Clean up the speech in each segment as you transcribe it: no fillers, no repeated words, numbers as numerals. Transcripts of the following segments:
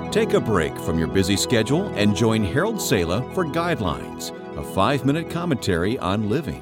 Take a break from your busy schedule and join Harold Sala for Guidelines, a 5-minute commentary on living.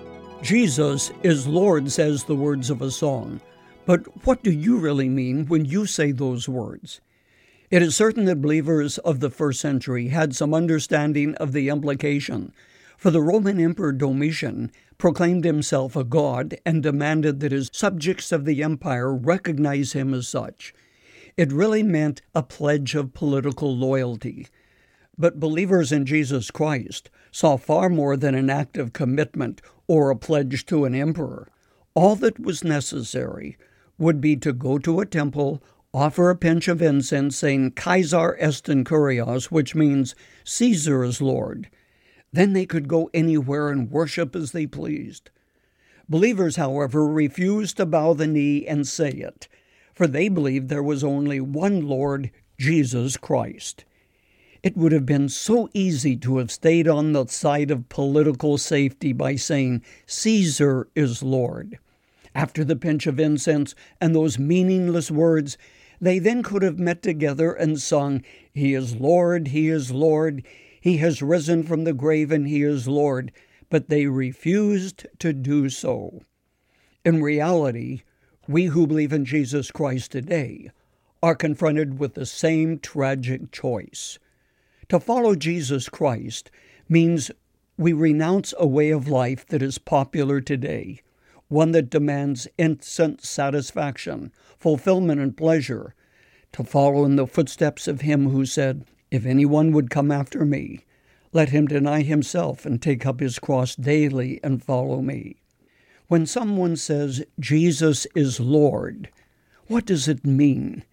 Jesus is Lord, says the words of a song. But what do you really mean when you say those words? It is certain that believers of the first century had some understanding of the implication, for the Roman Emperor Domitian proclaimed himself a god and demanded that his subjects of the empire recognize him as such. It really meant a pledge of political loyalty. But believers in Jesus Christ saw far more than an act of commitment or a pledge to an emperor. All that was necessary would be to go to a temple, offer a pinch of incense saying Caesar est in kurios, which means Caesar is Lord. Then they could go anywhere and worship as they pleased. Believers, however, refused to bow the knee and say it, for they believed there was only one Lord, Jesus Christ. It would have been so easy to have stayed on the side of political safety by saying, Caesar is Lord. After the pinch of incense and those meaningless words, they then could have met together and sung, He is Lord, He is Lord, He has risen from the grave and He is Lord. But they refused to do so. In reality, we who believe in Jesus Christ today are confronted with the same tragic choice. To follow Jesus Christ means we renounce a way of life that is popular today, one that demands instant satisfaction, fulfillment, and pleasure, to follow in the footsteps of Him who said, If anyone would come after me, let him deny himself and take up his cross daily and follow me. When someone says, Jesus is Lord, what does it mean?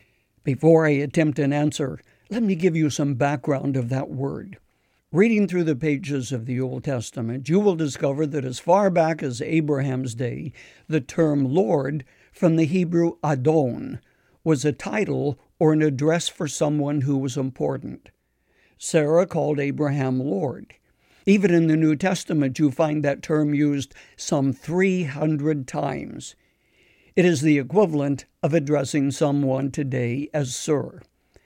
Before I attempt an answer, let me give you some background of that word. Reading through the pages of the Old Testament, you will discover that as far back as Abraham's day, the term Lord, from the Hebrew Adon, was a title or an address for someone who was important. Sarah called Abraham Lord. Even in the New Testament, you find that term used some 300 times. It is the equivalent of addressing someone today as Sir.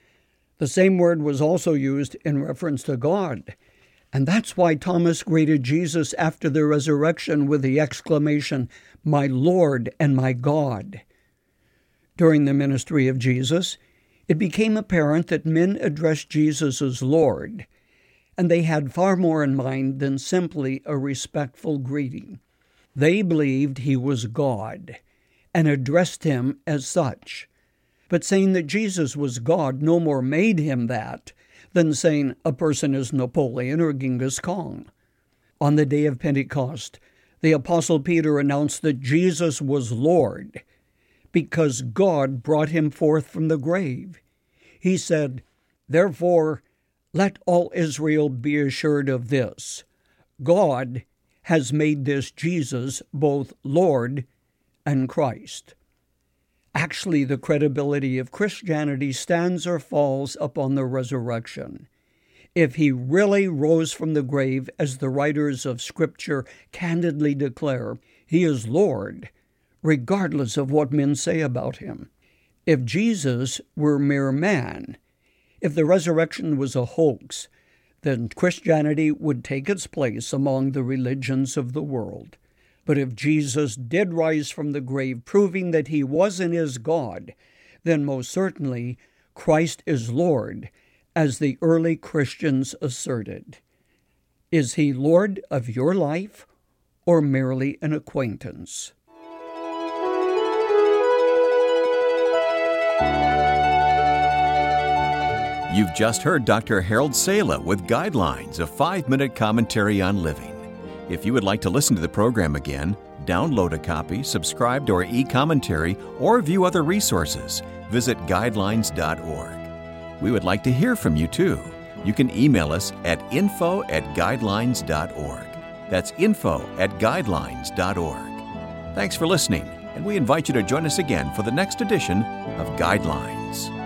The same word was also used in reference to God, and that's why Thomas greeted Jesus after the resurrection with the exclamation, My Lord and my God. During the ministry of Jesus, it became apparent that men addressed Jesus as Lord, and they had far more in mind than simply a respectful greeting. They believed He was God and addressed Him as such. But saying that Jesus was God no more made Him that than saying a person is Napoleon or Genghis Khan. On the day of Pentecost, the Apostle Peter announced that Jesus was Lord because God brought Him forth from the grave. He said, Therefore, let all Israel be assured of this. God has made this Jesus both Lord and Christ. Actually, the credibility of Christianity stands or falls upon the resurrection. If He really rose from the grave, as the writers of Scripture candidly declare, He is Lord, regardless of what men say about Him. If Jesus were mere man, if the resurrection was a hoax, then Christianity would take its place among the religions of the world. But if Jesus did rise from the grave, proving that He was and is God, then most certainly Christ is Lord, as the early Christians asserted. Is He Lord of your life or merely an acquaintance? You've just heard Dr. Harold Sala with Guidelines, a 5-minute commentary on living. If you would like to listen to the program again, download a copy, subscribe to our e-commentary, or view other resources, visit guidelines.org. We would like to hear from you too. You can email us at info@guidelines.org. That's info@guidelines.org. Thanks for listening, and we invite you to join us again for the next edition of Guidelines.